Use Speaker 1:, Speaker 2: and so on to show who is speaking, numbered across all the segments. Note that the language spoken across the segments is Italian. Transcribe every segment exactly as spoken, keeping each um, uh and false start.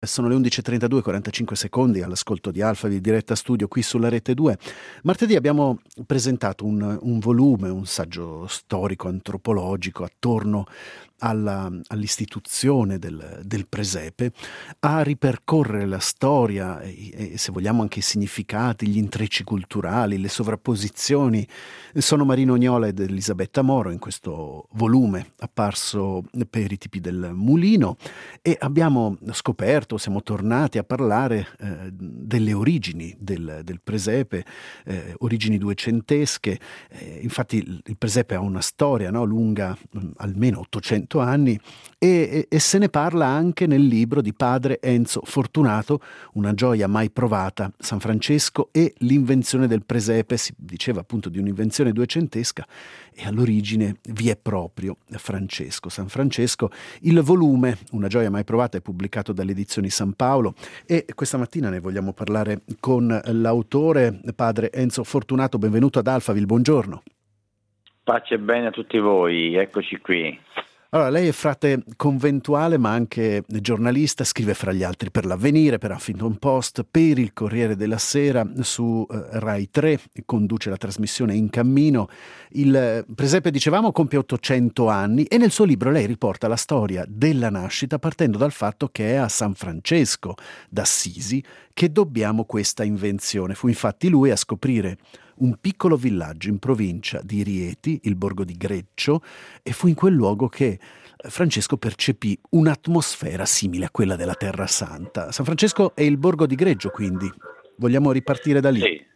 Speaker 1: Sono le undici e trentadue, quarantacinque secondi all'ascolto di Alphavi, diretta studio qui sulla Rete due. Martedì abbiamo presentato un, un volume, un saggio storico, antropologico attorno alla, all'istituzione del, del presepe, a ripercorrere la storia e, e se vogliamo anche i significati, gli intrecci culturali, le sovrapposizioni. Sono Marino Ognola ed Elisabetta Moro in questo volume apparso per i tipi del Mulino e abbiamo scoperto, siamo tornati a parlare eh, delle origini del, del presepe, eh, origini duecentesche. Eh, infatti il, il presepe ha una storia, no, lunga mh, almeno ottocento anni e, e, e se ne parla anche nel libro di padre Enzo Fortunato, Una gioia mai provata, San Francesco e l'invenzione del presepe. Si diceva appunto di un'invenzione duecentesca e all'origine vi è proprio Francesco, San Francesco. Il volume Una gioia mai provata è pubblicato dalle edizioni San Paolo e questa mattina ne vogliamo parlare con l'autore, padre Enzo Fortunato. Benvenuto ad Alphaville, buongiorno.
Speaker 2: Pace e bene a tutti voi, eccoci qui.
Speaker 1: Allora, lei è frate conventuale ma anche giornalista, scrive fra gli altri per l'Avvenire, per Huffington Post, per il Corriere della Sera, su eh, Rai tre, conduce la trasmissione In Cammino. Il presepe, dicevamo, compie ottocento anni e nel suo libro lei riporta la storia della nascita partendo dal fatto che è a San Francesco d'Assisi che dobbiamo questa invenzione. Fu infatti lui a scoprire un piccolo villaggio in provincia di Rieti, il borgo di Greccio, e fu in quel luogo che Francesco percepì un'atmosfera simile a quella della Terra Santa. San Francesco è il borgo di Greggio, quindi vogliamo ripartire da lì?
Speaker 2: Sì,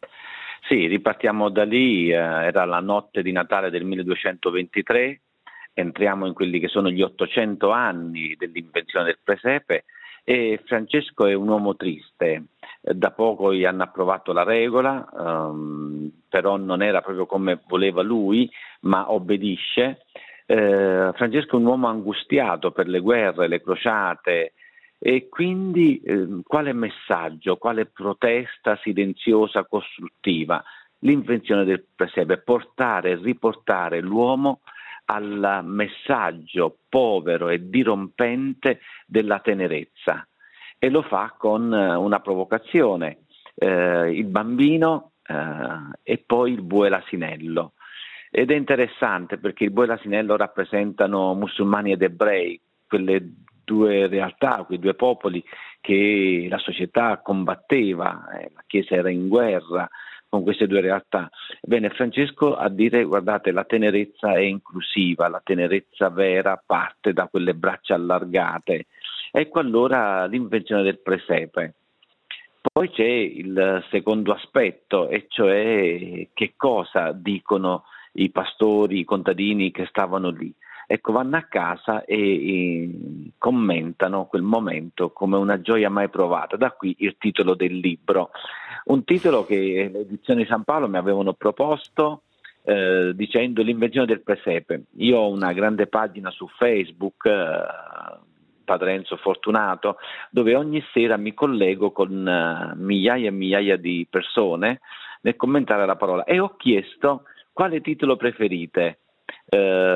Speaker 2: sì ripartiamo da lì, eh, era la notte di Natale del milleduecentoventitré, entriamo in quelli che sono gli ottocento anni dell'invenzione del presepe e Francesco è un uomo triste. Da poco gli hanno approvato la regola, um, però non era proprio come voleva lui, ma obbedisce. Eh, Francesco è un uomo angustiato per le guerre, le crociate e quindi eh, quale messaggio, quale protesta silenziosa, costruttiva? L'invenzione del presepe, portare, riportare l'uomo al messaggio povero e dirompente della tenerezza. E lo fa con una provocazione, eh, il bambino eh, e poi il bue e l'asinello. Ed è interessante perché il bue e l'asinello rappresentano musulmani ed ebrei, quelle due realtà, quei due popoli che la società combatteva, eh, la Chiesa era in guerra con queste due realtà. Bene, Francesco a dire, guardate, la tenerezza è inclusiva, la tenerezza vera parte da quelle braccia allargate. Ecco allora l'invenzione del presepe. Poi c'è il secondo aspetto, e cioè che cosa dicono i pastori, i contadini che stavano lì. Ecco, vanno a casa e, e commentano quel momento come una gioia mai provata. Da qui il titolo del libro. Un titolo che le edizioni San Paolo mi avevano proposto eh, dicendo l'invenzione del presepe. Io ho una grande pagina su Facebook, eh, Padre Enzo Fortunato, dove ogni sera mi collego con uh, migliaia e migliaia di persone nel commentare la parola e ho chiesto quale titolo preferite, uh,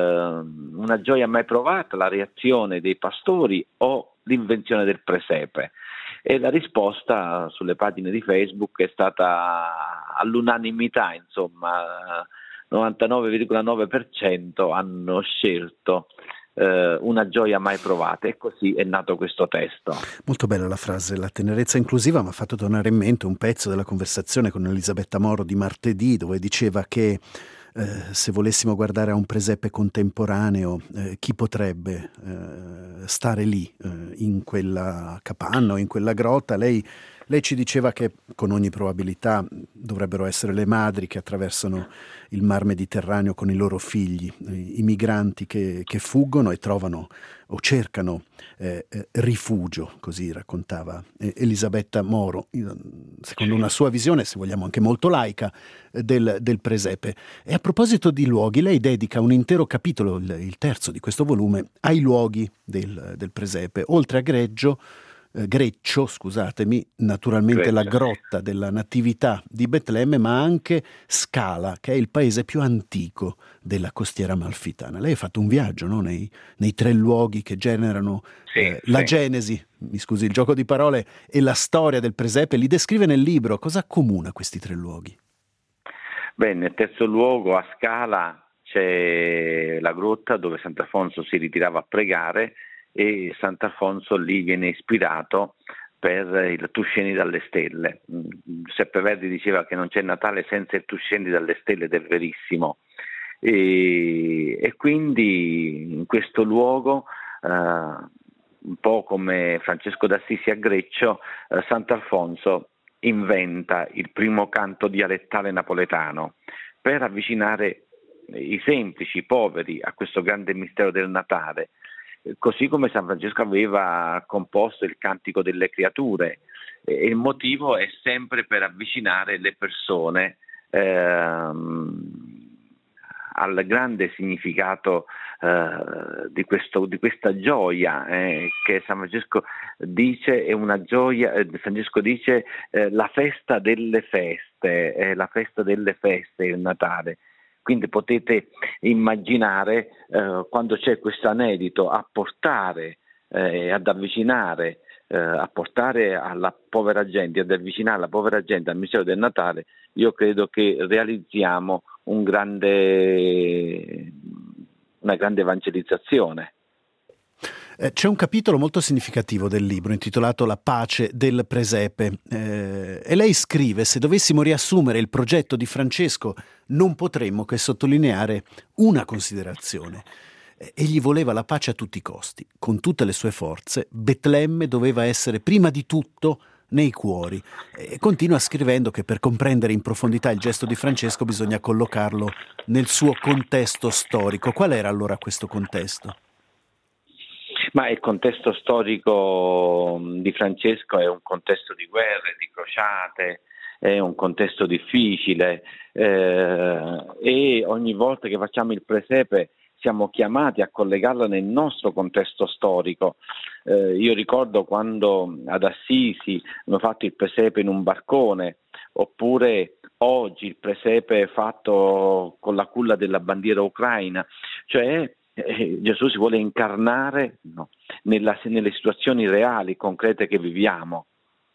Speaker 2: una gioia mai provata, la reazione dei pastori o l'invenzione del presepe? E la risposta sulle pagine di Facebook è stata all'unanimità, insomma, novantanove virgola nove per cento hanno scelto una gioia mai provata e così è nato questo testo.
Speaker 1: Molto bella la frase, la tenerezza inclusiva mi ha fatto tornare in mente un pezzo della conversazione con Elisabetta Moro di martedì dove diceva che eh, se volessimo guardare a un presepe contemporaneo eh, chi potrebbe eh, stare lì eh, in quella capanna o in quella grotta. Lei Lei ci diceva che con ogni probabilità dovrebbero essere le madri che attraversano il mar Mediterraneo con i loro figli, i migranti che, che fuggono e trovano o cercano eh, rifugio, così raccontava Elisabetta Moro, secondo una sua visione, se vogliamo anche molto laica, del, del presepe. E a proposito di luoghi, lei dedica un intero capitolo, il, il terzo di questo volume, ai luoghi del, del presepe, oltre a Greggio, Greccio, scusatemi, naturalmente Greccio. La grotta della Natività di Betlemme, ma anche Scala, che è il paese più antico della costiera amalfitana. Lei ha fatto un viaggio, no? nei, nei tre luoghi che generano
Speaker 2: sì,
Speaker 1: eh, la
Speaker 2: sì.
Speaker 1: genesi mi scusi il gioco di parole, e la storia del presepe, li descrive nel libro. Cosa accomuna questi tre luoghi?
Speaker 2: Beh, nel terzo luogo, a Scala, c'è la grotta dove Sant'Alfonso si ritirava a pregare, e Sant'Alfonso lì viene ispirato per il Tu scendi dalle stelle. Giuseppe Verdi diceva che non c'è Natale senza il Tu scendi dalle stelle, ed è verissimo. E, e quindi in questo luogo, eh, un po' come Francesco d'Assisi a Greccio, eh, Sant'Alfonso inventa il primo canto dialettale napoletano per avvicinare i semplici, i poveri a questo grande mistero del Natale, così come San Francesco aveva composto il Cantico delle Creature. E il motivo è sempre per avvicinare le persone ehm, al grande significato eh, di, questo, di questa gioia eh, che San Francesco dice è una gioia, eh, Francesco dice eh, la festa delle feste, eh, la festa delle feste, il Natale. Quindi potete immaginare eh, quando c'è questo anelito a portare, eh, ad avvicinare, eh, a portare alla povera gente, ad avvicinare la povera gente al mistero del Natale, io credo che realizziamo un grande, una grande evangelizzazione.
Speaker 1: Eh, c'è un capitolo molto significativo del libro intitolato La pace del presepe, eh, e lei scrive: se dovessimo riassumere il progetto di Francesco non potremmo che sottolineare una considerazione. Eh, egli voleva la pace a tutti i costi, con tutte le sue forze. Betlemme doveva essere prima di tutto nei cuori, e continua scrivendo che per comprendere in profondità il gesto di Francesco bisogna collocarlo nel suo contesto storico. Qual era allora questo contesto?
Speaker 2: Ma il contesto storico di Francesco è un contesto di guerre, di crociate, è un contesto difficile, eh, e ogni volta che facciamo il presepe siamo chiamati a collegarlo nel nostro contesto storico. Eh, io ricordo quando ad Assisi hanno fatto il presepe in un barcone, oppure oggi il presepe fatto con la culla della bandiera ucraina, cioè eh, Gesù si vuole incarnare no, nella, nelle situazioni reali, concrete che viviamo.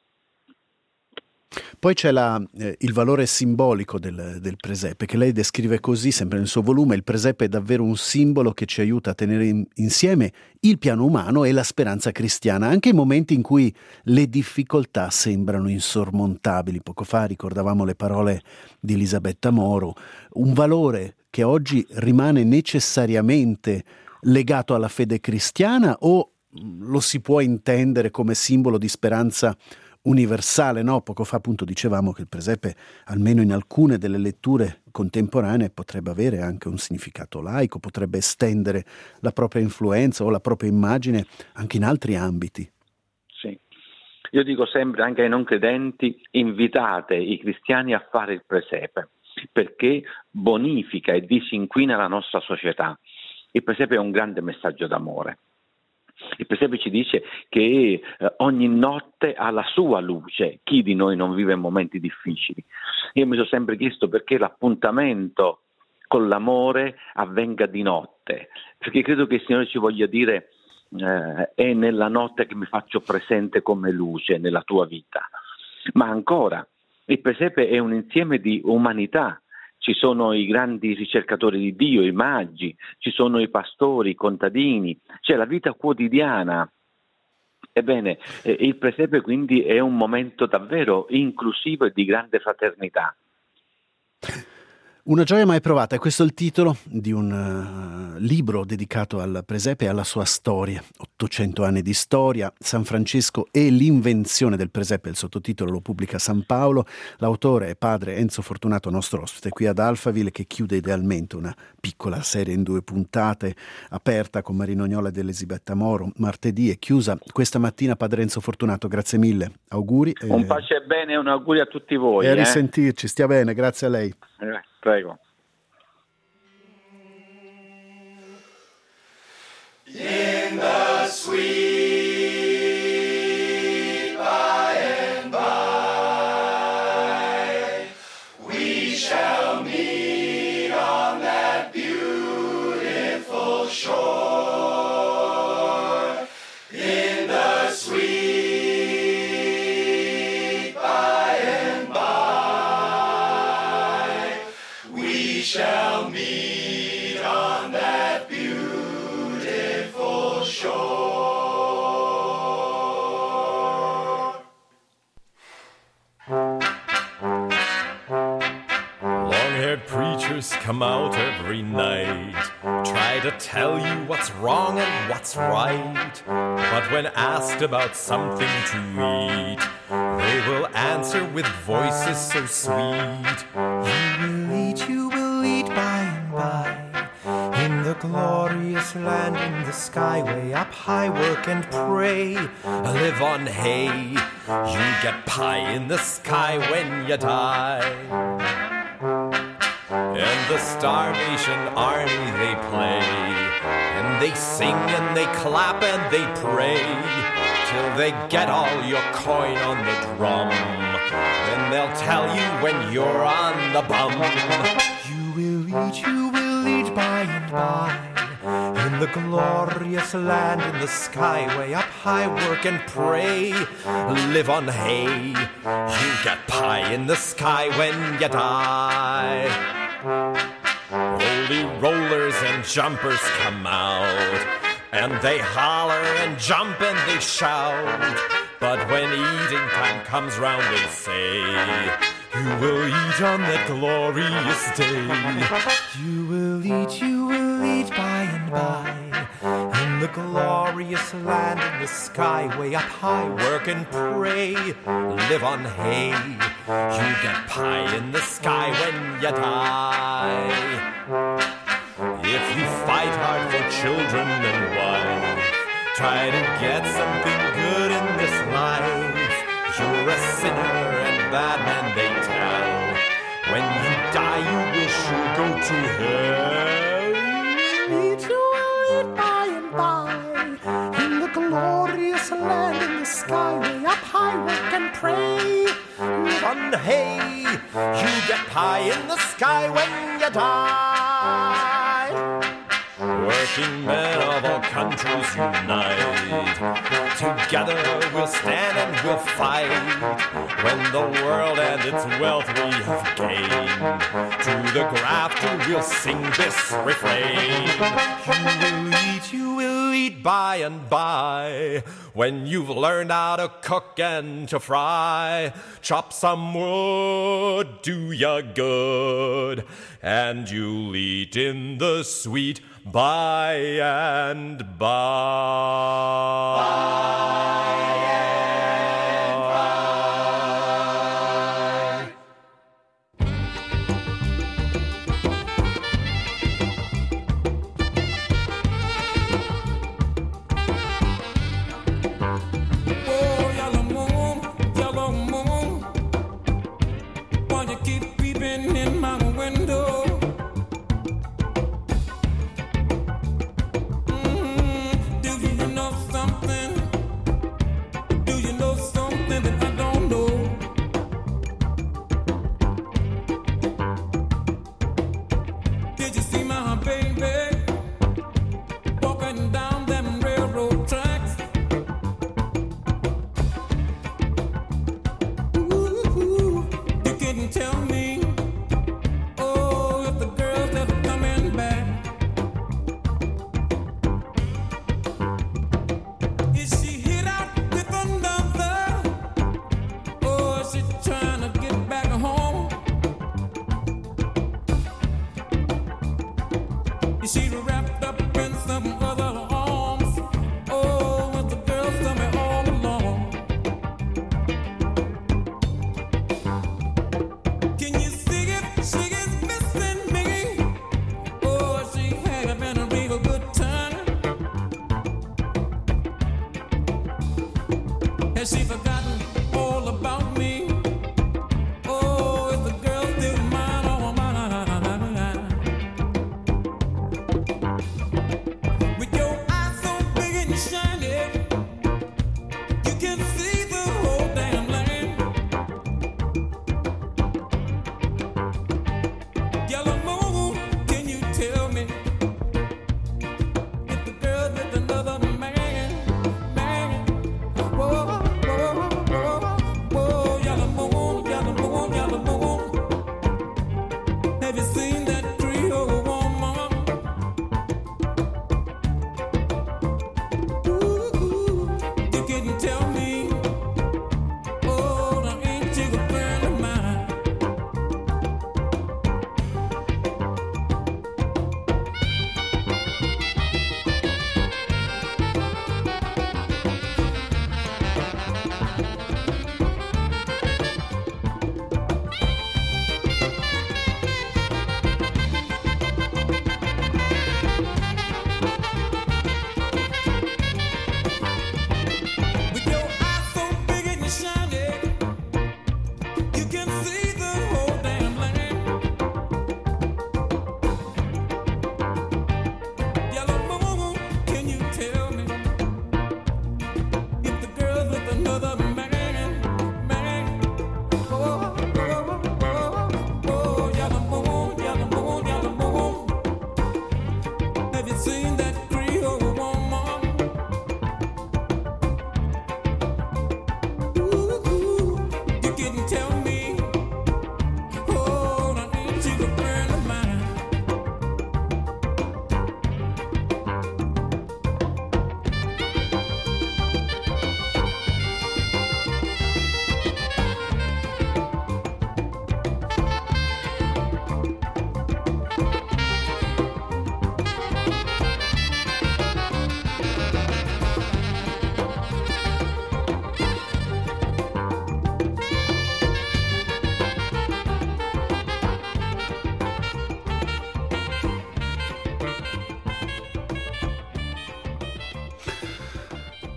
Speaker 1: Poi c'è la, eh, il valore simbolico del, del presepe, che lei descrive così, sempre nel suo volume: il presepe è davvero un simbolo che ci aiuta a tenere in, insieme il piano umano e la speranza cristiana, anche in momenti in cui le difficoltà sembrano insormontabili. Poco fa ricordavamo le parole di Elisabetta Moro, un valore che oggi rimane necessariamente legato alla fede cristiana, o lo si può intendere come simbolo di speranza universale, no? Poco fa appunto dicevamo che il presepe, almeno in alcune delle letture contemporanee, potrebbe avere anche un significato laico, potrebbe estendere la propria influenza o la propria immagine anche in altri ambiti.
Speaker 2: Sì, io dico sempre anche ai non credenti: invitate i cristiani a fare il presepe, perché bonifica e disinquina la nostra società. Il presepe è un grande messaggio d'amore. Il presepe ci dice che eh, ogni notte ha la sua luce. Chi di noi non vive momenti difficili? Io mi sono sempre chiesto perché l'appuntamento con l'amore avvenga di notte, perché credo che il Signore ci voglia dire eh, è nella notte che mi faccio presente come luce nella tua vita. Ma ancora, il presepe è un insieme di umanità. Ci sono i grandi ricercatori di Dio, i magi, ci sono i pastori, i contadini, c'è la vita quotidiana. Ebbene, eh, il presepe quindi è un momento davvero inclusivo e di grande fraternità.
Speaker 1: Una gioia mai provata, è questo il titolo di un uh, libro dedicato al presepe e alla sua storia. ottocento anni di storia, San Francesco e l'invenzione del presepe, il sottotitolo lo pubblica San Paolo. L'autore è padre Enzo Fortunato, nostro ospite qui ad Alphaville, che chiude idealmente una piccola serie in due puntate, aperta con Marino Ognola ed Elisabetta Moro martedì e chiusa questa mattina. Padre Enzo Fortunato, grazie mille, auguri.
Speaker 2: Un pace e bene e un augurio a tutti voi.
Speaker 1: E a
Speaker 2: eh?
Speaker 1: risentirci, stia bene, grazie a lei.
Speaker 2: Eh, prego.
Speaker 3: In the sweet by and by, we shall meet on that beautiful shore. In the sweet
Speaker 4: preachers come out every night, try to tell you what's wrong and what's right. But when asked about something to eat, they will answer with voices so sweet. You will eat, you will eat by and by, in the glorious land in the sky, way up high, work and pray, live on hay. You get pie in the sky when you die. And the Starvation Army they play, and they sing and they clap and they pray, till they get all your coin on the drum. Then they'll tell you when you're on the bum. You will eat, you will eat by and by, in the glorious land in the sky, way up high, work and pray, live on hay. You get pie in the sky when you die. Holy rollers and jumpers come out, and they holler and jump and they shout. But when eating time comes round, they say, you will eat on that glorious day. You will eat, you will eat by and by, in the glorious land in the sky, way up high, work and pray, live on hay. You get pie in the sky when you die. If you fight hard for children and wife, try to get something good in this life, you're a sinner and bad man, they tell. When you die, you will sure go to hell. Eat, you will eat by and by, in the glorious land in the sky, way up high, work and pray, live on hay. You get pie in the sky when you die. Working men of all countries unite, together we'll stand and we'll fight. When the world and its wealth we have gained, to the grafter we'll sing this refrain. You will eat, you will eat by and by, when you've learned how to cook and to fry. Chop some wood, do ya good, and you'll eat in the sweet by and by. By and by.
Speaker 5: Oh, yellow moon, yellow moon, why you keep peeping in my window?
Speaker 6: Whoa, whoa, whoa.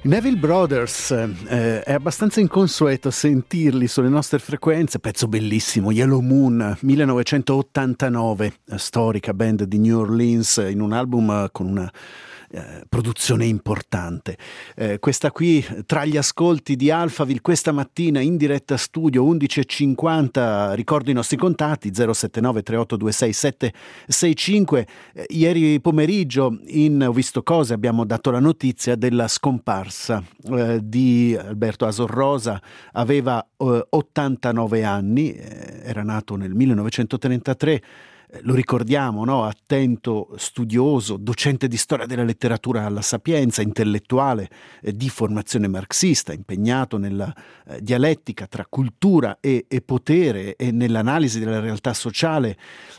Speaker 1: Neville Brothers, eh, è abbastanza inconsueto sentirli sulle nostre frequenze, pezzo bellissimo, Yellow Moon, millenovecentottantanove, storica band di New Orleans, in un album con una eh, produzione importante. Eh, questa qui, tra gli ascolti di Alphaville, questa mattina in diretta studio, undici e cinquanta, ricordo i nostri contatti, zero sette nove tre otto due sei sette sei cinque. Eh, ieri pomeriggio, in Ho visto cose, abbiamo dato la notizia della scomparsa eh, di Alberto Asor Rosa. Aveva eh, ottantanove anni, eh, era nato nel millenovecentotrentatré. Lo ricordiamo, no? Attento, studioso, docente di storia della letteratura alla Sapienza, intellettuale eh, di formazione marxista, impegnato nella eh, dialettica tra cultura e, e potere e nell'analisi della realtà sociale.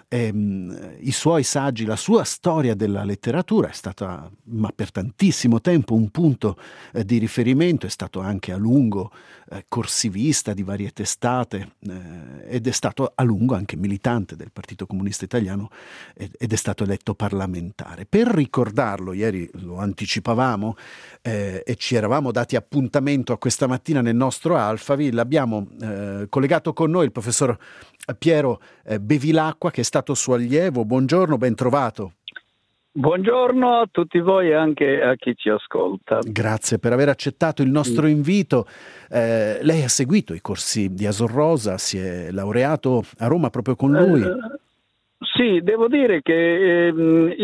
Speaker 1: Ehm, i suoi saggi, la sua storia della letteratura è stata, ma per tantissimo tempo, un punto eh, di riferimento. È stato anche a lungo eh, corsivista di varie testate eh, ed è stato a lungo anche militante del Partito Comunista Italiano ed è stato eletto parlamentare. Per ricordarlo, ieri lo anticipavamo eh, e ci eravamo dati appuntamento a questa mattina nel nostro Alphaville, abbiamo eh, collegato con noi il professor Piero eh, Bevilacqua, che è stato suo allievo. Buongiorno, ben trovato.
Speaker 6: Buongiorno a tutti voi e anche a chi ci ascolta.
Speaker 1: Grazie per aver accettato il nostro invito. Eh, lei ha seguito i corsi di Asor Rosa, si è laureato a Roma proprio con lui.
Speaker 6: Eh, Sì, devo dire che eh,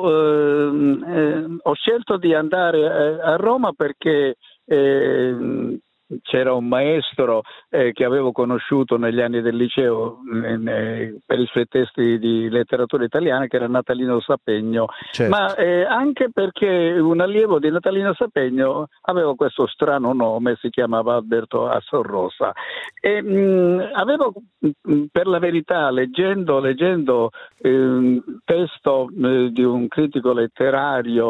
Speaker 6: io eh, ho scelto di andare a Roma perché eh, c'era un maestro eh, che avevo conosciuto negli anni del liceo eh, per i suoi testi di letteratura italiana, che era Natalino Sapegno,
Speaker 1: certo.
Speaker 6: ma eh, anche perché un allievo di Natalino Sapegno aveva questo strano nome, si chiamava Alberto Asor Rosa. E, mh, avevo, mh, per la verità, leggendo, leggendo eh, un testo eh, di un critico letterario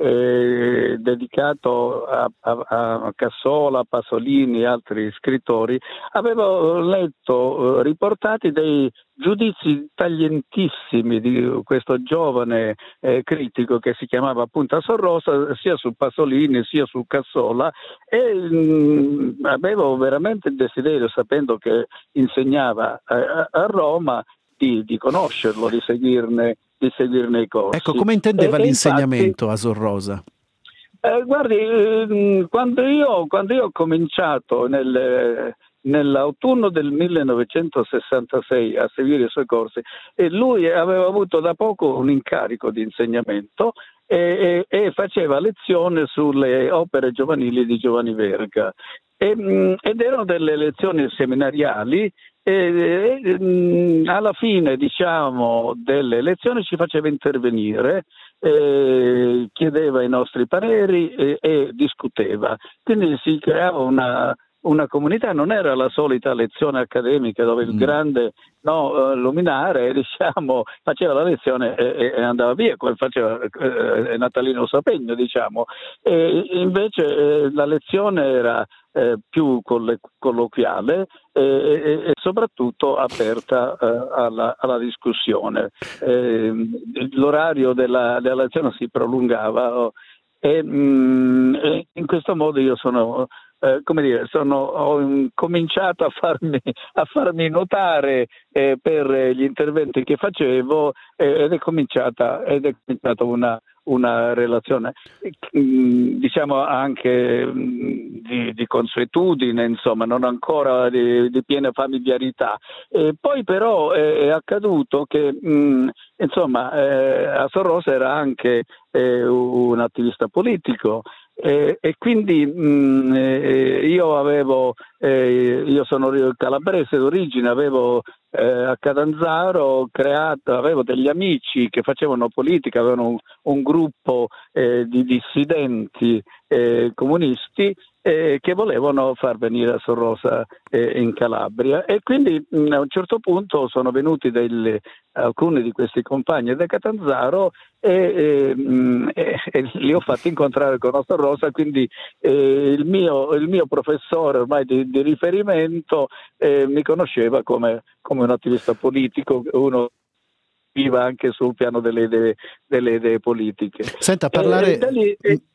Speaker 6: eh, dedicato a, a, a Cassola, Pasolini e altri scrittori, avevo letto eh, riportati dei giudizi taglientissimi di questo giovane eh, critico che si chiamava appunto Asor Rosa, sia su Pasolini sia su Cassola, e mh, avevo veramente il desiderio, sapendo che insegnava a, a Roma, di, di conoscerlo, di seguirne, di seguirne i corsi.
Speaker 1: Ecco, come intendeva
Speaker 6: e,
Speaker 1: l'insegnamento
Speaker 6: infatti,
Speaker 1: Asor Rosa?
Speaker 6: Eh, guardi, eh, quando, io, quando io ho cominciato nel, nell'autunno del millenovecentosessantasei a seguire i suoi corsi, e lui aveva avuto da poco un incarico di insegnamento e, e, e faceva lezione sulle opere giovanili di Giovanni Verga. E, mh, ed erano delle lezioni seminariali. E, e, mh, alla fine, diciamo, delle lezioni ci faceva intervenire, eh, chiedeva i nostri pareri e, e discuteva. Quindi si creava una, una comunità, non era la solita lezione accademica dove il mm. grande no, luminare, diciamo, faceva la lezione e, e andava via, come faceva eh, Natalino Sapegno, diciamo. E invece eh, la lezione era Eh, più coll- colloquiale e, e, e soprattutto aperta eh, alla, alla discussione. Eh, l'orario della, della lezione si prolungava oh, e, mh, e in questo modo io sono, eh, come dire, sono, ho cominciato a farmi, a farmi notare eh, per gli interventi che facevo eh, ed è cominciata, ed è cominciata una una relazione diciamo anche di, di consuetudine, insomma, non ancora di, di piena familiarità. E poi però è, è accaduto che mh, insomma eh, Asor Rosa era anche eh, un attivista politico. Eh, e quindi mh, eh, io avevo eh, io sono calabrese d'origine, avevo eh, a Catanzaro creato, avevo degli amici che facevano politica, avevano un, un gruppo eh, di dissidenti eh, comunisti eh, che volevano far venire Asor Rosa eh, in Calabria, e quindi mh, a un certo punto sono venuti delle, alcuni di questi compagni da Catanzaro e, e, e, e li ho fatti incontrare con Asor Rosa, quindi eh, il, mio, il mio professore ormai di, di riferimento eh, mi conosceva come, come un attivista politico, uno viva anche sul piano delle idee, delle idee politiche.
Speaker 1: Senta, parlare...
Speaker 6: E, e da lì, e,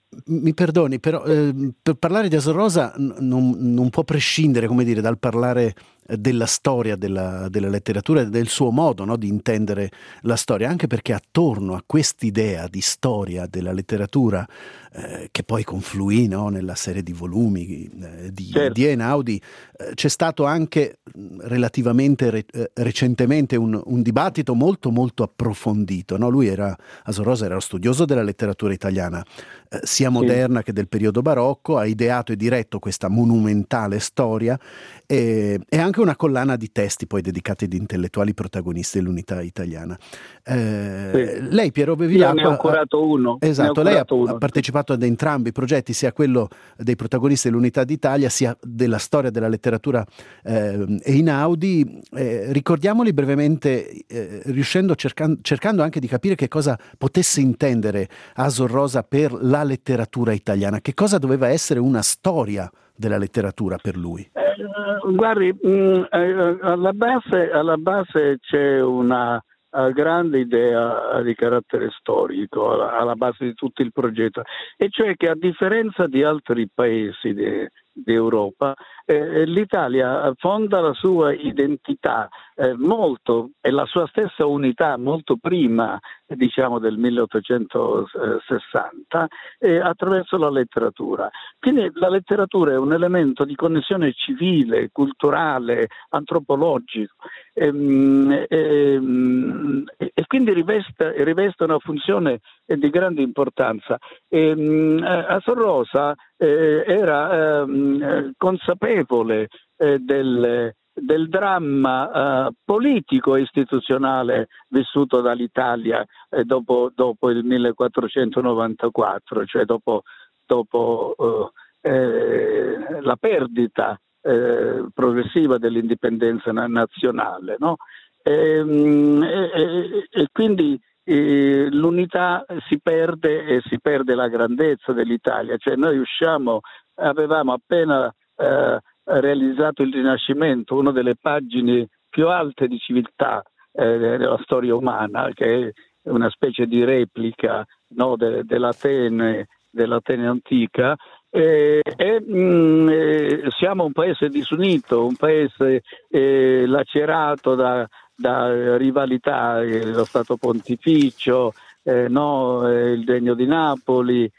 Speaker 1: Mi perdoni, però eh, per parlare di Asor Rosa n- non, non può prescindere, come dire, dal parlare della storia della, della letteratura e del suo modo, no, di intendere la storia, anche perché attorno a quest'idea di storia della letteratura eh, che poi confluì, no, nella serie di volumi eh, di,
Speaker 6: Certo.
Speaker 1: di Einaudi, eh, c'è stato anche relativamente re- eh, recentemente un, un dibattito molto molto approfondito, no? Lui era, Asor Rosa era studioso della letteratura italiana, eh, sia moderna sì. che del periodo barocco, ha ideato e diretto questa monumentale storia e, e anche una collana di testi poi dedicati ad intellettuali protagonisti dell'unità italiana. Eh,
Speaker 6: sì.
Speaker 1: Lei, Piero Bevilacqua,
Speaker 6: io ne ho curato uno.
Speaker 1: Esatto,
Speaker 6: ho
Speaker 1: lei ha,
Speaker 6: uno.
Speaker 1: ha partecipato ad entrambi i progetti, sia quello dei protagonisti dell'unità d'Italia, sia della storia della letteratura eh, Einaudi. Eh, ricordiamoli brevemente, eh, riuscendo cercando, cercando anche di capire che cosa potesse intendere Asor Rosa per la letteratura italiana, che cosa doveva essere una storia della letteratura per lui.
Speaker 6: Eh, guardi, mh, eh, alla base, alla base c'è una uh, grande idea di carattere storico alla, alla base di tutto il progetto, e cioè che a differenza di altri paesi de, d'Europa, eh, l'Italia fonda la sua identità eh, molto e la sua stessa unità molto prima, diciamo, del milleottocentosessanta eh, attraverso la letteratura. Quindi la letteratura è un elemento di connessione civile, culturale, antropologico e, e, e quindi riveste, riveste una funzione di grande importanza. E, Asor Rosa eh, era eh, consapevole eh, del del dramma eh, politico e istituzionale vissuto dall'Italia eh, dopo, dopo il millequattrocentonovantaquattro, cioè dopo, dopo eh, la perdita eh, progressiva dell'indipendenza nazionale, no? e, e, e quindi eh, l'unità si perde e si perde la grandezza dell'Italia, cioè noi usciamo, avevamo appena eh, realizzato il Rinascimento, una delle pagine più alte di civiltà eh, della storia umana, che è una specie di replica, no, de, dell'Atene, dell'Atene antica, e, e mh, siamo un paese disunito, un paese eh, lacerato da, da rivalità, eh, lo Stato Pontificio, eh, no, eh, il Regno di Napoli,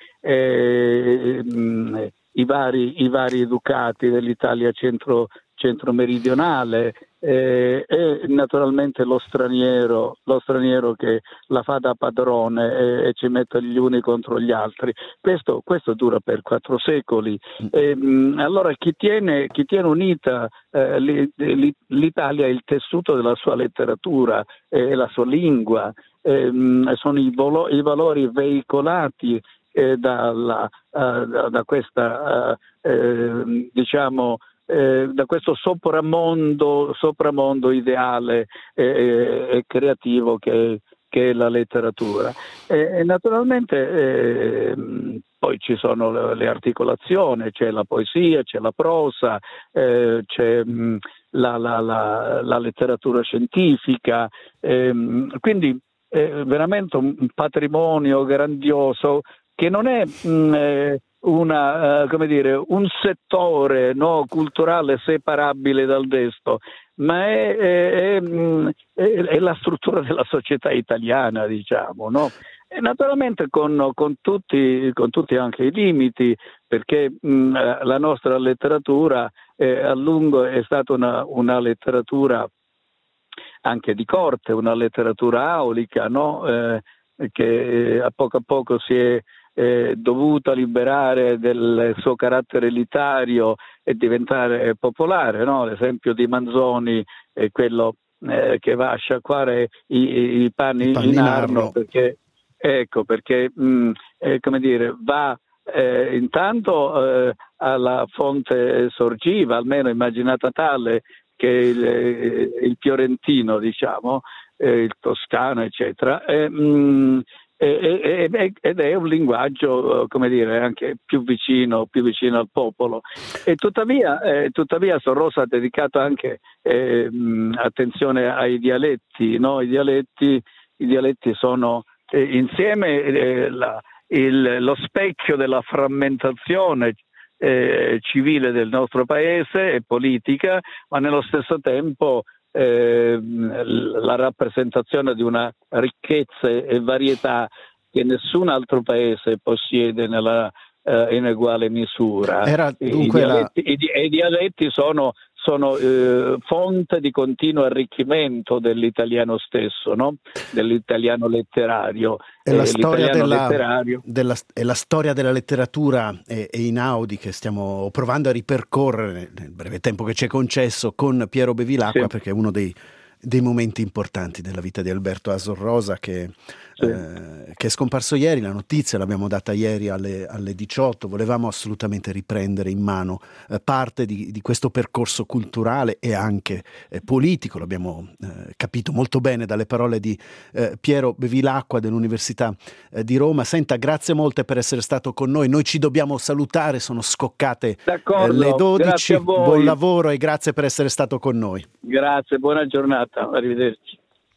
Speaker 6: eh, mh, I vari, i vari ducati dell'Italia centro, centro-meridionale eh, e naturalmente lo straniero, lo straniero che la fa da padrone e, e ci mette gli uni contro gli altri. Questo, questo dura per quattro secoli. E, mh, allora chi tiene, chi tiene unita eh, l'Italia è il tessuto della sua letteratura e eh, la sua lingua, eh, mh, sono i, volo, i valori veicolati Eh, dalla, uh, da, da questa uh, eh, diciamo eh, da questo sopramondo sopramondo ideale e eh, eh, creativo che, che è la letteratura e, e naturalmente eh, poi ci sono le, le articolazioni, c'è la poesia, c'è la prosa, eh, c'è mh, la, la, la, la letteratura scientifica, eh, quindi è veramente un patrimonio grandioso che non è mh, una, uh, come dire, un settore, no, culturale separabile dal resto, ma è, è, è, è la struttura della società italiana, diciamo, no? E naturalmente con, con, tutti, con tutti anche i limiti, perché mh, la nostra letteratura eh, a lungo è stata una, una letteratura anche di corte, una letteratura aulica, no? eh, che a poco a poco si è Eh, dovuta liberare del suo carattere elitario e diventare popolare, no? L'esempio di Manzoni è quello eh, che va a sciacquare i, i panni, I panni in arno perché, ecco, perché mh, eh, come dire, va eh, intanto eh, alla fonte sorgiva, almeno immaginata tale, che è il, il fiorentino, diciamo, eh, il toscano, eccetera. E, mh, ed è un linguaggio, come dire, anche più vicino, più vicino al popolo. E tuttavia, eh, tuttavia Asor Rosa ha dedicato anche eh, attenzione ai dialetti, no? I dialetti, i dialetti sono eh, insieme eh, la, il, lo specchio della frammentazione eh, civile del nostro paese e politica, ma nello stesso tempo eh, la rappresentazione di una ricchezza e varietà che nessun altro paese possiede nella eh, in uguale misura.
Speaker 1: Era dunque
Speaker 6: I dialetti,
Speaker 1: la...
Speaker 6: i, di, i dialetti sono sono eh, fonte di continuo arricchimento dell'italiano stesso, no? Dell'italiano letterario.
Speaker 1: È la, storia della,
Speaker 6: letterario.
Speaker 1: Della, è la storia della letteratura e, e Einaudi che stiamo provando a ripercorrere nel breve tempo che ci è concesso con Piero Bevilacqua, sì. Perché è uno dei, dei momenti importanti della vita di Alberto Asor Rosa che, sì. eh, che è scomparso ieri. La notizia l'abbiamo data ieri alle, alle diciotto. Volevamo assolutamente riprendere in mano eh, parte di, di questo percorso culturale e anche eh, politico. L'abbiamo eh, capito molto bene dalle parole di eh, Piero Bevilacqua dell'Università eh, di Roma. Senta, grazie molte per essere stato con noi. Noi ci dobbiamo salutare, sono scoccate eh, le dodici. Buon lavoro e grazie per essere stato con noi.
Speaker 6: Grazie, buona giornata, arrivederci.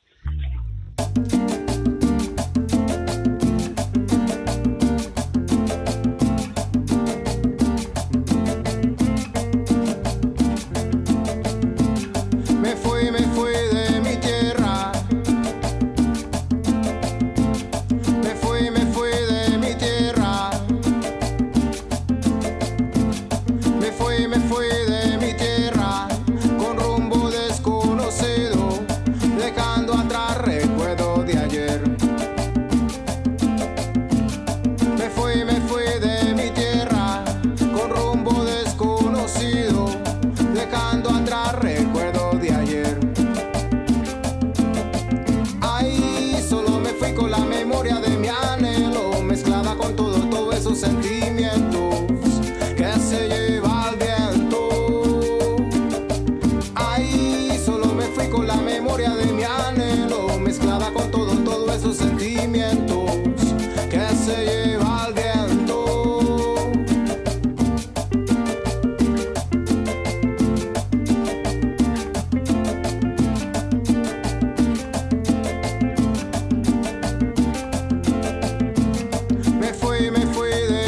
Speaker 7: Sentimientos que se lleva el viento. Ahí solo me fui con la memoria de mi anhelo, mezclada con todo, todos esos sentimientos que se lleva el viento. Me fui, me fui.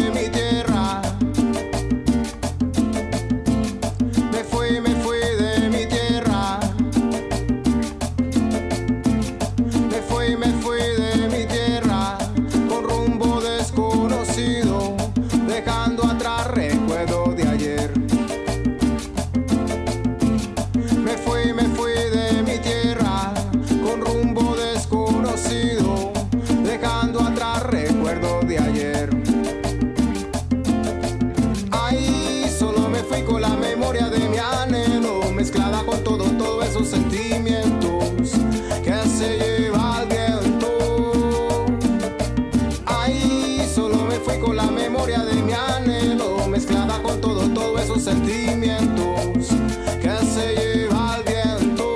Speaker 7: Sentimientos que se lleva el viento. Ahí solo me fui con la memoria de mi anhelo, mezclada con todo, todos esos sentimientos que se lleva el viento.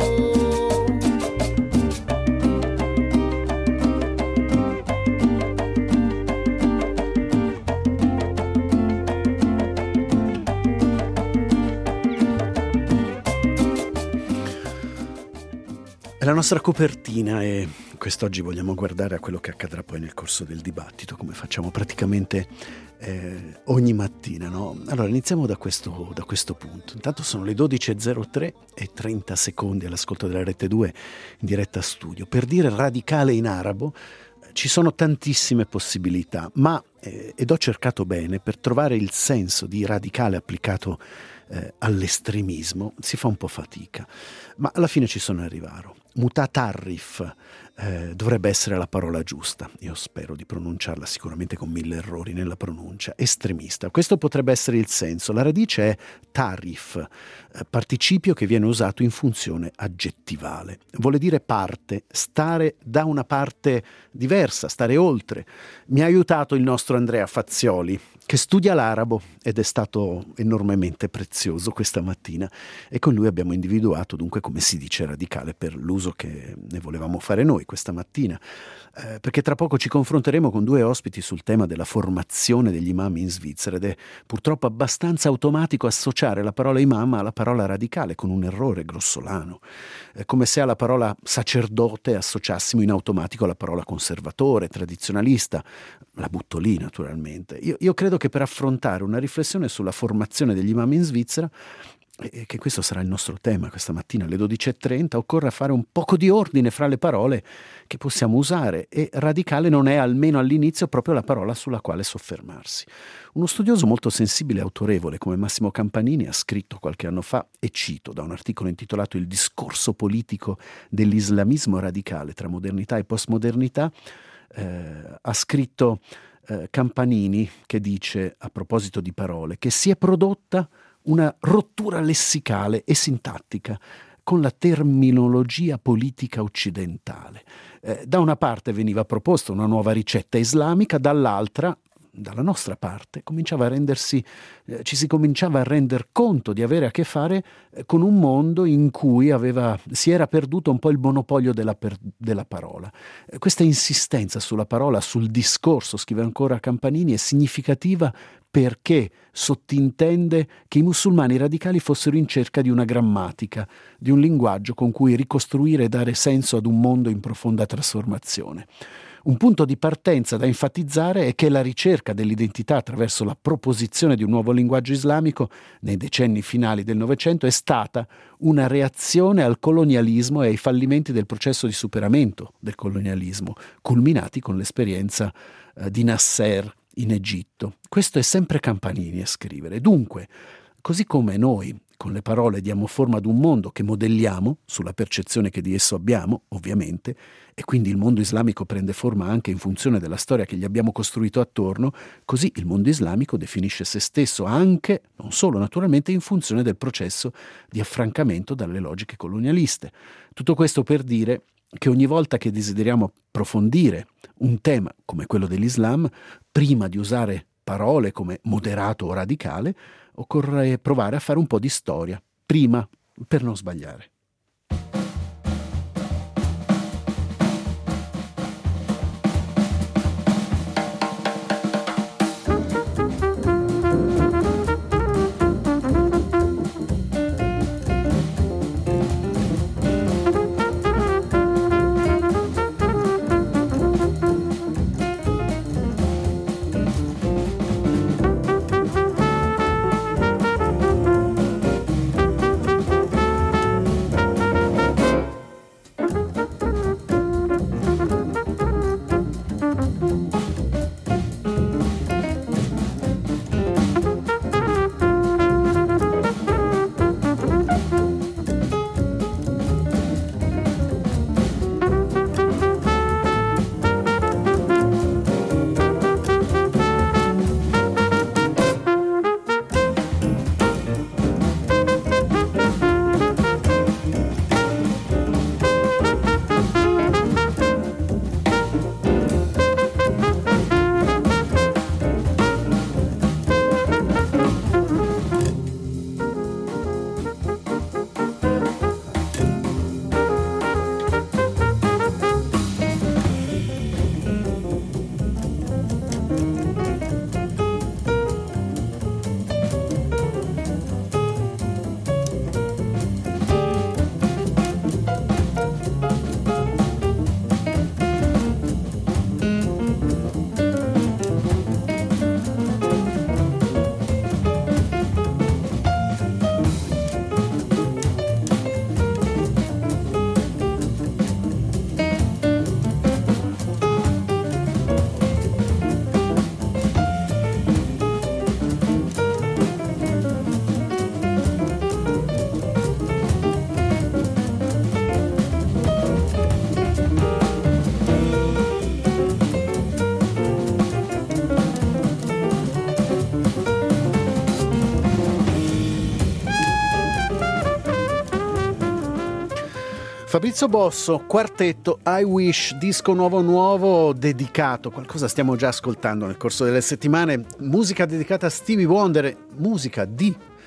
Speaker 1: È la nostra copertina e quest'oggi vogliamo guardare a quello che accadrà poi nel corso del dibattito, come facciamo praticamente eh, ogni mattina, no? Allora iniziamo da questo, da questo punto. Intanto sono le dodici e zero tre e trenta secondi all'ascolto della Rete due in diretta studio. Per dire radicale in arabo ci sono tantissime possibilità, ma, eh, ed ho cercato bene, per trovare il senso di radicale applicato eh, all'estremismo si fa un po' fatica, ma alla fine ci sono arrivato. Mutatarrif eh, dovrebbe essere la parola giusta, io spero di pronunciarla sicuramente con mille errori nella pronuncia. Estremista, questo potrebbe essere il senso. La radice è tarif, eh, participio che viene usato in funzione aggettivale, vuole dire parte, stare da una parte diversa, stare oltre. Mi ha aiutato il nostro Andrea Fazzioli, che studia l'arabo ed è stato enormemente prezioso. prezioso questa mattina, e con lui abbiamo individuato dunque, come si dice, radicale per l'uso che ne volevamo fare noi questa mattina, eh, perché tra poco ci confronteremo con due ospiti sul tema della formazione degli imam in Svizzera, ed è purtroppo abbastanza automatico associare la parola imam alla parola radicale, con un errore grossolano, eh, come se alla parola sacerdote associassimo in automatico la parola conservatore, tradizionalista. La butto lì naturalmente. Io, io credo che per affrontare una riflessione sulla formazione degli imam in Svizzera, e che questo sarà il nostro tema questa mattina alle dodici e trenta, occorra fare un poco di ordine fra le parole che possiamo usare, e radicale non è, almeno all'inizio, proprio la parola sulla quale soffermarsi. Uno studioso molto sensibile e autorevole come Massimo Campanini ha scritto qualche anno fa, e cito da un articolo intitolato Il discorso politico dell'islamismo radicale tra modernità e postmodernità, eh, ha scritto eh, Campanini, che dice, a proposito di parole, che si è prodotta una rottura lessicale e sintattica con la terminologia politica occidentale. Eh, da una parte veniva proposta una nuova ricetta islamica, dall'altra, dalla nostra parte, cominciava a rendersi, eh, ci si cominciava a render conto di avere a che fare eh, con un mondo in cui aveva, si era perduto un po' il monopolio della, per, della parola. Eh, questa insistenza sulla parola, sul discorso, scrive ancora Campanini, è significativa perché sottintende che i musulmani radicali fossero in cerca di una grammatica, di un linguaggio con cui ricostruire e dare senso ad un mondo in profonda trasformazione. Un punto di partenza da enfatizzare è che la ricerca dell'identità attraverso la proposizione di un nuovo linguaggio islamico nei decenni finali del Novecento è stata una reazione al colonialismo e ai fallimenti del processo di superamento del colonialismo, culminati con l'esperienza eh, di Nasser in Egitto. Questo è sempre Campanini a scrivere. Dunque, così come noi con le parole diamo forma ad un mondo che modelliamo sulla percezione che di esso abbiamo, ovviamente, e quindi il mondo islamico prende forma anche in funzione della storia che gli abbiamo costruito attorno, così il mondo islamico definisce se stesso anche, non solo naturalmente, in funzione del processo di affrancamento dalle logiche colonialiste. Tutto questo per dire che ogni volta che desideriamo approfondire un tema come quello dell'Islam, prima di usare parole come moderato o radicale, occorre provare a fare un po' di storia, prima, per non sbagliare. Fabrizio Bosso, quartetto, I Wish, disco nuovo nuovo dedicato, qualcosa stiamo già ascoltando nel corso delle settimane, musica dedicata a Stevie Wonder, musica di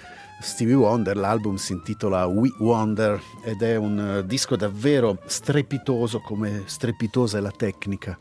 Speaker 1: Stevie Wonder. L'album si intitola We Wonder ed è un uh, disco davvero strepitoso, come strepitosa è la tecnica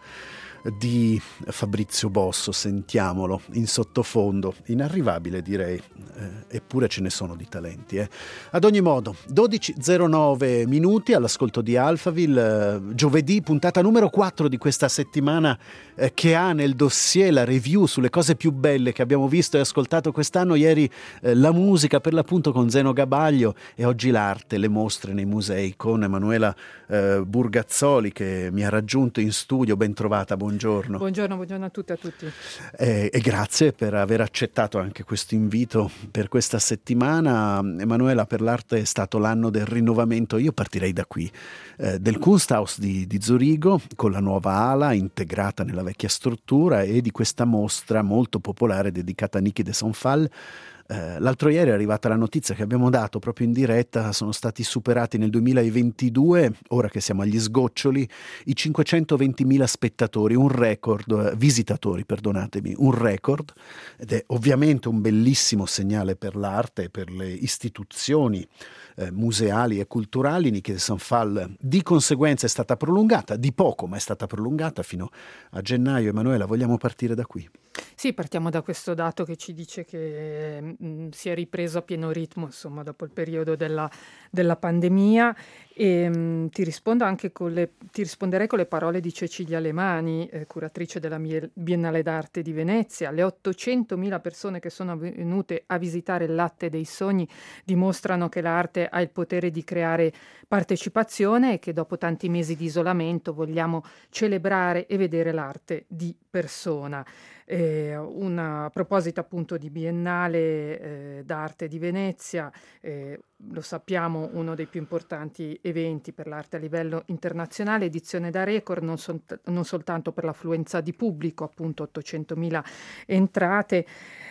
Speaker 1: di Fabrizio Bosso. Sentiamolo in sottofondo, inarrivabile direi, eh, eppure ce ne sono di talenti. Eh. Ad ogni modo, dodici e zero nove minuti all'ascolto di Alphaville, eh, giovedì, puntata numero quattro di questa settimana, eh, che ha nel dossier la review sulle cose più belle che abbiamo visto e ascoltato quest'anno. Ieri eh, la musica per l'appunto con Zeno Gabaglio, e oggi l'arte, le mostre nei musei con Emanuela eh, Burgazzoli, che mi ha raggiunto in studio. Ben trovata, buongiorno. Buongiorno.
Speaker 8: Buongiorno, buongiorno a tutti e a tutti.
Speaker 1: Eh, e grazie per aver accettato anche questo invito per questa settimana. Emanuela, per l'arte è stato l'anno del rinnovamento, io partirei da qui, eh, del Kunsthaus di, di Zurigo, con la nuova ala integrata nella vecchia struttura, e di questa mostra molto popolare dedicata a Niki de Saint Phalle. Eh, l'altro ieri è arrivata la notizia che abbiamo dato proprio in diretta: sono stati superati nel duemilaventidue, ora che siamo agli sgoccioli, i cinquecentoventimila spettatori, un record, eh, visitatori, perdonatemi, un record, ed è ovviamente un bellissimo segnale per l'arte e per le istituzioni eh, museali e culturali. Niki de Saint Phalle di conseguenza è stata prolungata, di poco, ma è stata prolungata fino a gennaio. Emanuela, vogliamo partire da qui?
Speaker 8: Sì, partiamo da questo dato che ci dice che mh, si è ripreso a pieno ritmo, insomma, dopo il periodo della, della pandemia. E mh, ti rispondo anche con le, ti risponderei con le parole di Cecilia Lemani, eh, curatrice della Biennale d'Arte di Venezia. Le ottocentomila persone che sono venute a visitare il Latte dei Sogni dimostrano che l'arte ha il potere di creare partecipazione e che dopo tanti mesi di isolamento vogliamo celebrare e vedere l'arte di persona. Eh, una, a proposito appunto di Biennale eh, d'Arte di Venezia, eh, lo sappiamo, uno dei più importanti eventi per l'arte a livello internazionale, edizione da record, non, sol- non soltanto per l'affluenza di pubblico, appunto ottocentomila entrate,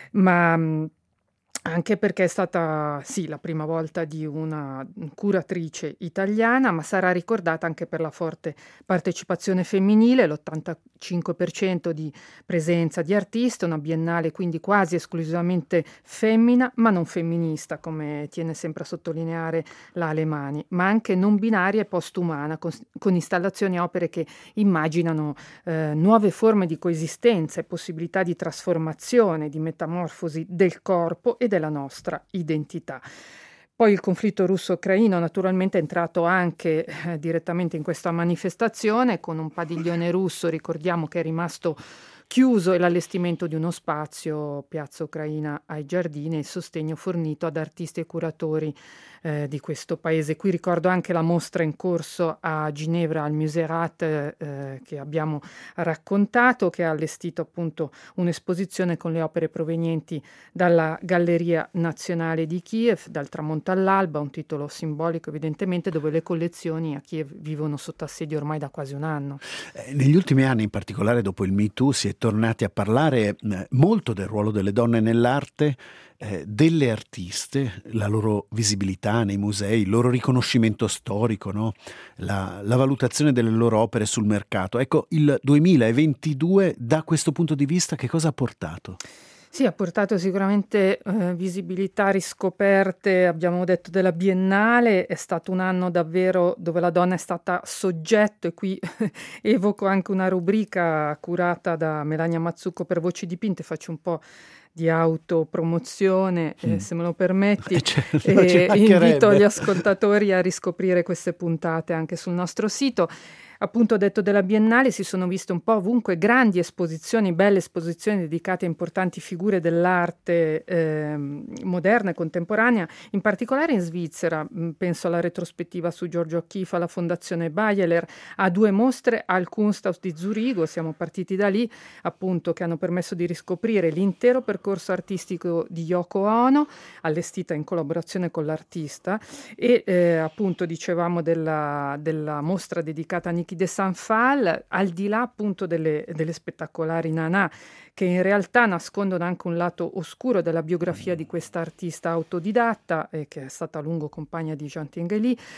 Speaker 8: ma mh, anche perché è stata, sì, la prima volta di una curatrice italiana, ma sarà ricordata anche per la forte partecipazione femminile, l'ottantacinque per cento di presenza di artiste, una biennale quindi quasi esclusivamente femmina, ma non femminista, come tiene sempre a sottolineare la Alemani, ma anche non binaria e postumana, con, con installazioni e opere che immaginano eh, nuove forme di coesistenza e possibilità di trasformazione, di metamorfosi del corpo e della nostra identità. Poi il conflitto russo-ucraino naturalmente è entrato anche eh, direttamente in questa manifestazione, con un padiglione russo, ricordiamo, che è rimasto chiuso, e l'allestimento di uno spazio, Piazza Ucraina ai Giardini, e il sostegno fornito ad artisti e curatori eh, di questo paese. Qui ricordo anche la mostra in corso a Ginevra al Muserat eh, che abbiamo raccontato, che ha allestito appunto un'esposizione con le opere provenienti dalla Galleria Nazionale di Kiev, Dal tramonto all'alba, un titolo simbolico evidentemente, dove le collezioni a Kiev vivono sotto assedio ormai da quasi un anno.
Speaker 1: Eh, negli ultimi anni, in particolare dopo il Me Too, si è tornati a parlare eh, molto del ruolo delle donne nell'arte, eh, delle artiste, la loro visibilità nei musei, il loro riconoscimento storico, no? la, la valutazione delle loro opere sul mercato. Ecco, il duemilaventidue da questo punto di vista che cosa ha portato?
Speaker 8: Sì, ha portato sicuramente eh, visibilità, riscoperte, abbiamo detto, della Biennale. È stato un anno davvero dove la donna è stata soggetto, e qui evoco anche una rubrica curata da Melania Mazzucco per Voci Dipinte, faccio un po' di autopromozione, eh, mm. se me lo permetti,
Speaker 1: eh, certo,
Speaker 8: e invito gli ascoltatori a riscoprire queste puntate anche sul nostro sito. Appunto, detto della Biennale, si sono viste un po' ovunque grandi esposizioni, belle esposizioni dedicate a importanti figure dell'arte eh, moderna e contemporanea, in particolare in Svizzera. Penso alla retrospettiva su Giorgio O'Keeffe alla Fondazione Bayeler, a due mostre al Kunsthaus di Zurigo, siamo partiti da lì, appunto, che hanno permesso di riscoprire l'intero percorso artistico di Yoko Ono, allestita in collaborazione con l'artista, e eh, appunto dicevamo della, della mostra dedicata a Niki de Saint Phalle, al di là appunto delle, delle spettacolari nanà, che in realtà nascondono anche un lato oscuro della biografia di questa artista autodidatta, eh, che è stata a lungo compagna di Jean Tinguely.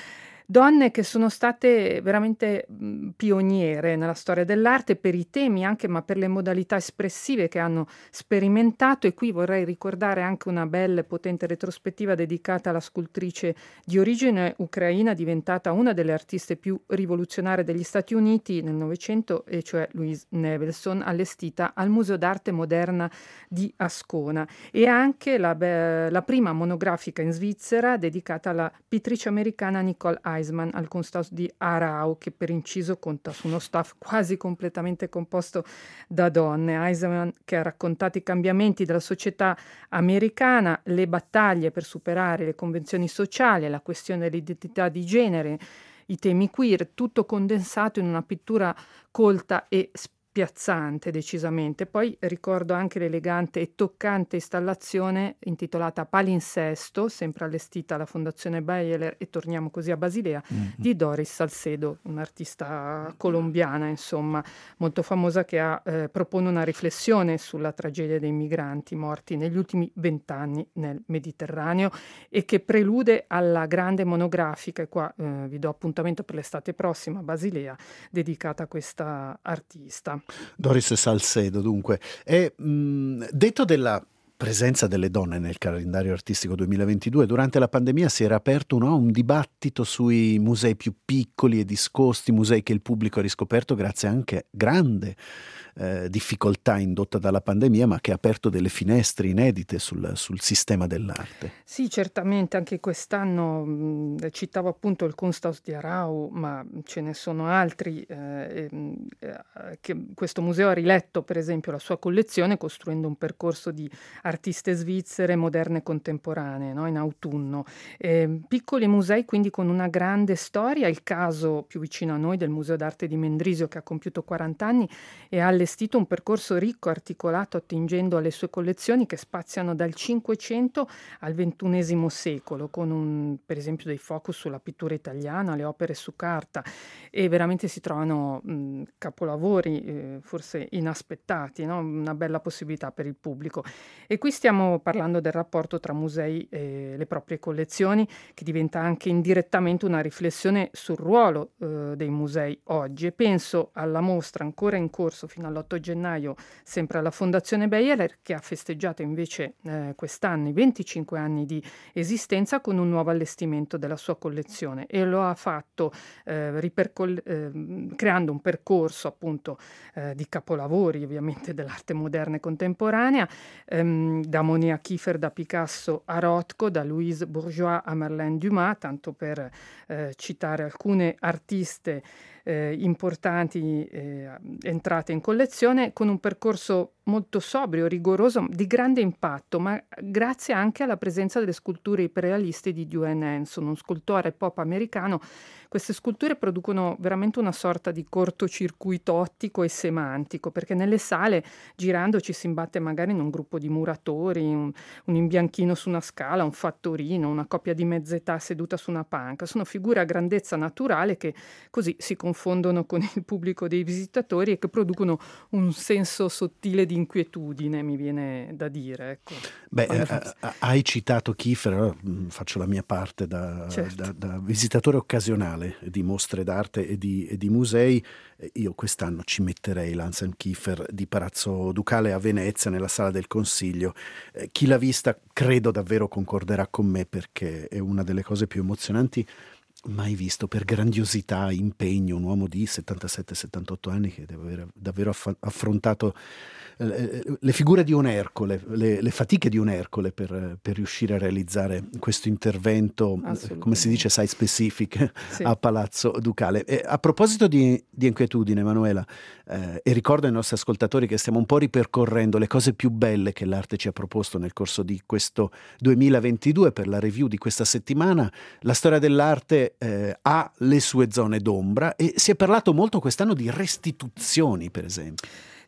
Speaker 8: Donne che sono state veramente mh, pioniere nella storia dell'arte per i temi anche, ma per le modalità espressive che hanno sperimentato. E qui vorrei ricordare anche una bella e potente retrospettiva dedicata alla scultrice di origine ucraina, diventata una delle artiste più rivoluzionarie degli Stati Uniti nel Novecento, e cioè Louise Nevelson, allestita al Museo d'Arte Moderna di Ascona, e anche la, beh, la prima monografica in Svizzera dedicata alla pittrice americana Nicole Eisman al Kunsthaus di Aarau, che per inciso conta su uno staff quasi completamente composto da donne. Eisman, che ha raccontato i cambiamenti della società americana, le battaglie per superare le convenzioni sociali, la questione dell'identità di genere, i temi queer, tutto condensato in una pittura colta e spiazzante decisamente. Poi ricordo anche l'elegante e toccante installazione intitolata Palinsesto, sempre allestita alla Fondazione Baylor, e torniamo così a Basilea, mm-hmm. di Doris Salcedo, un'artista colombiana, insomma, molto famosa, che ha, eh, propone una riflessione sulla tragedia dei migranti morti negli ultimi vent'anni nel Mediterraneo, e che prelude alla grande monografica, e qua eh, vi do appuntamento per l'estate prossima a Basilea, dedicata a questa artista.
Speaker 1: Doris Salcedo, dunque. E, mh, detto della presenza delle donne nel calendario artistico duemilaventidue, durante la pandemia si era aperto no, un dibattito sui musei più piccoli e discosti, musei che il pubblico ha riscoperto grazie anche a grande eh, difficoltà indotta dalla pandemia, ma che ha aperto delle finestre inedite sul, sul sistema dell'arte.
Speaker 8: Sì, certamente, anche quest'anno mh, citavo appunto il Kunsthaus di Aarau, ma ce ne sono altri. Eh, eh, che questo museo ha riletto, per esempio, la sua collezione costruendo un percorso di artiste svizzere moderne e contemporanee, no? In autunno. Eh, piccoli musei quindi con una grande storia. Il caso più vicino a noi del Museo d'Arte di Mendrisio, che ha compiuto quaranta anni e ha allestito un percorso ricco, articolato, attingendo alle sue collezioni che spaziano dal Cinquecento al ventunesimo secolo, con un, per esempio dei focus sulla pittura italiana, le opere su carta, e veramente si trovano mh, capolavori eh, forse inaspettati, no? Una bella possibilità per il pubblico. E qui stiamo parlando del rapporto tra musei e le proprie collezioni, che diventa anche indirettamente una riflessione sul ruolo eh, dei musei oggi. E penso alla mostra ancora in corso fino all'otto gennaio, sempre alla Fondazione Baylor, che ha festeggiato invece eh, quest'anno i venticinque anni di esistenza con un nuovo allestimento della sua collezione, e lo ha fatto eh, ripercol- eh, creando un percorso appunto eh, di capolavori ovviamente dell'arte moderna e contemporanea, ehm, da Monet a Kiefer, da Picasso a Rothko, da Louise Bourgeois a Marlène Dumas, tanto per eh, citare alcune artiste eh, importanti eh, entrate in collezione, con un percorso molto sobrio, rigoroso, di grande impatto, ma grazie anche alla presenza delle sculture iperrealiste di Duane Hanson, un scultore pop americano. Queste sculture producono veramente una sorta di cortocircuito ottico e semantico, perché nelle sale, girando, ci si imbatte magari in un gruppo di muratori, un, un imbianchino su una scala, un fattorino, una coppia di mezz'età seduta su una panca. Sono figure a grandezza naturale che così si confondono con il pubblico dei visitatori e che producono un senso sottile di inquietudine, mi viene da dire. Ecco.
Speaker 1: Beh, eh, hai citato Kiefer, allora faccio la mia parte da, certo. da, da visitatore occasionale di mostre d'arte e di, e di musei. Io quest'anno ci metterei l'Anselm Kiefer di Palazzo Ducale a Venezia, nella Sala del Consiglio. Eh, chi l'ha vista credo davvero concorderà con me, perché è una delle cose più emozionanti mai visto, per grandiosità, impegno, un uomo di settantasette settantotto anni che deve aver davvero aff- affrontato eh, le figure di un Ercole, le, le fatiche di un Ercole per, per riuscire a realizzare questo intervento, come si dice, site specific, sì. a Palazzo Ducale. E a proposito di, di inquietudine, Manuela, eh, e ricordo ai nostri ascoltatori che stiamo un po' ripercorrendo le cose più belle che l'arte ci ha proposto nel corso di questo duemilaventidue, per la review di questa settimana. La storia dell'arte Eh, ha le sue zone d'ombra, e si è parlato molto quest'anno di restituzioni, per esempio.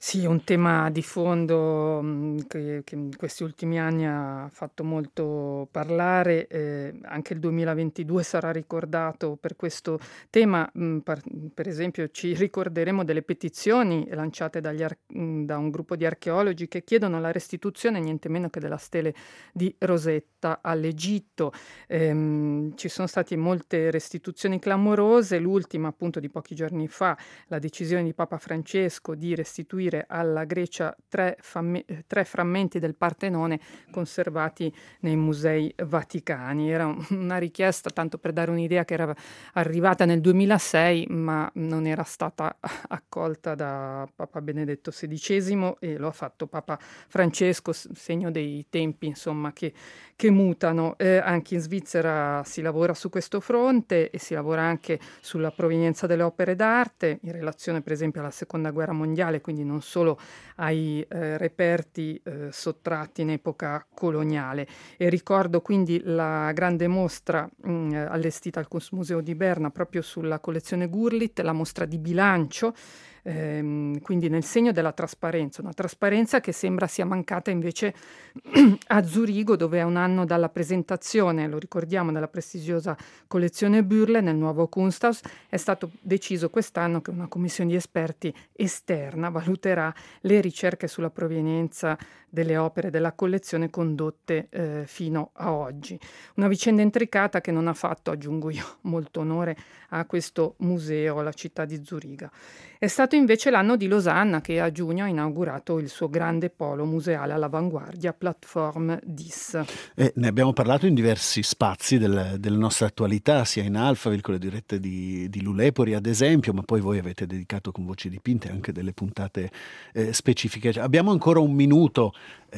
Speaker 8: Sì, un tema di fondo mh, che, che in questi ultimi anni ha fatto molto parlare, eh, anche il duemilaventidue sarà ricordato per questo tema. Mh, par- per esempio ci ricorderemo delle petizioni lanciate dagli ar- mh, da un gruppo di archeologi che chiedono la restituzione niente meno che della stele di Rosetta all'Egitto. Ehm, ci sono state molte restituzioni clamorose, l'ultima appunto di pochi giorni fa, la decisione di Papa Francesco di restituire alla Grecia tre, fam- tre frammenti del Partenone conservati nei musei vaticani. Era una richiesta, tanto per dare un'idea, che era arrivata nel duemilasei, ma non era stata accolta da Papa Benedetto sedicesimo e lo ha fatto Papa Francesco, segno dei tempi insomma che, che mutano. Eh, anche in Svizzera si lavora su questo fronte e si lavora anche sulla provenienza delle opere d'arte in relazione per esempio alla Seconda Guerra Mondiale, quindi non solo ai eh, reperti eh, sottratti in epoca coloniale. E ricordo quindi la grande mostra mh, allestita al Kunstmuseum di Berna proprio sulla collezione Gurlitt, la mostra di bilancio, ehm, quindi nel segno della trasparenza, una trasparenza che sembra sia mancata invece a Zurigo, dove è un anno dalla presentazione, lo ricordiamo, della prestigiosa collezione Bürle nel nuovo Kunsthaus. È stato deciso quest'anno che una commissione di esperti esterna valuterà le ricerche sulla provenienza delle opere della collezione condotte eh, fino a oggi. Una vicenda intricata che non ha fatto, aggiungo io, molto onore a questo museo, alla città di Zuriga. È stato invece l'anno di Losanna, che a giugno ha inaugurato il suo grande polo museale all'avanguardia, Plattform dieci.
Speaker 1: Eh, ne abbiamo parlato in diversi spazi del, della nostra attualità, sia in Alphaville con le dirette di, di Lulepori ad esempio, ma poi voi avete dedicato con Voci Dipinte anche delle puntate eh, specifiche. Abbiamo ancora un minuto,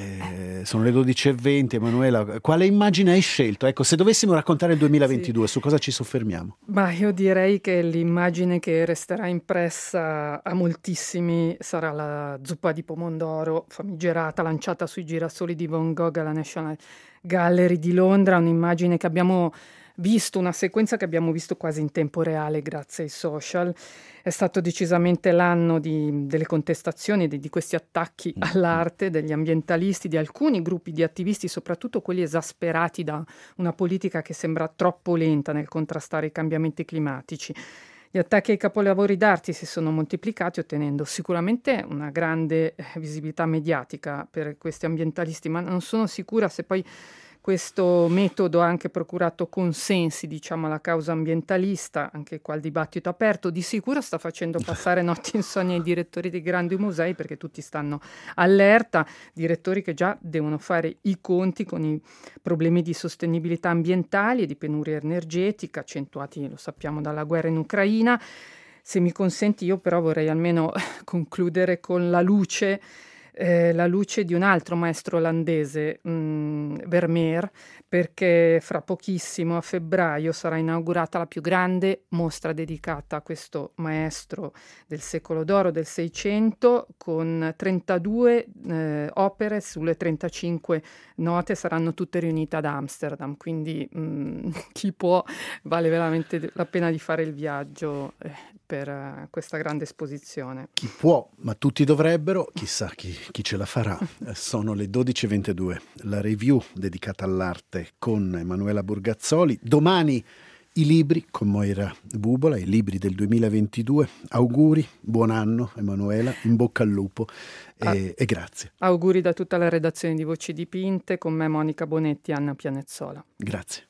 Speaker 1: eh, sono le dodici e venti. Emanuela, quale immagine hai scelto? Ecco, se dovessimo raccontare il duemilaventidue, sì, su cosa ci soffermiamo?
Speaker 8: Ma io direi che l'immagine che resterà impressa a moltissimi sarà la zuppa di pomodoro famigerata lanciata sui girasoli di Van Gogh alla National Gallery di Londra, un'immagine che abbiamo visto, una sequenza che abbiamo visto quasi in tempo reale grazie ai social. È stato decisamente l'anno di, delle contestazioni, di, di questi attacchi all'arte, degli ambientalisti, di alcuni gruppi di attivisti, soprattutto quelli esasperati da una politica che sembra troppo lenta nel contrastare i cambiamenti climatici. Gli attacchi ai capolavori d'arte si sono moltiplicati, ottenendo sicuramente una grande visibilità mediatica per questi ambientalisti, ma non sono sicura se poi questo metodo ha anche procurato consensi, diciamo, alla causa ambientalista. Anche qua il dibattito aperto di sicuro sta facendo passare notti insonni ai direttori dei grandi musei, perché tutti stanno allerta, direttori che già devono fare i conti con i problemi di sostenibilità ambientali e di penuria energetica, accentuati, lo sappiamo, dalla guerra in Ucraina. Se mi consenti, io però vorrei almeno concludere con la luce Eh, la luce di un altro maestro olandese, mh, Vermeer, perché fra pochissimo, a febbraio, sarà inaugurata la più grande mostra dedicata a questo maestro del secolo d'oro, del Seicento, con trentadue eh, opere sulle trentacinque note, saranno tutte riunite ad Amsterdam, quindi mh, chi può, vale veramente la pena di fare il viaggio eh, per uh, questa grande esposizione.
Speaker 1: Chi può, ma tutti dovrebbero, chissà chi, chi ce la farà. Sono le dodici e ventidue, la review dedicata all'arte con Emanuela Burgazzoli. Domani i libri con Moira Bubola, i libri del duemilaventidue. Auguri, buon anno Emanuela, in bocca al lupo e, ah, e grazie.
Speaker 8: Auguri da tutta la redazione di Voci Dipinte, con me Monica Bonetti e Anna Pianezzola.
Speaker 1: Grazie.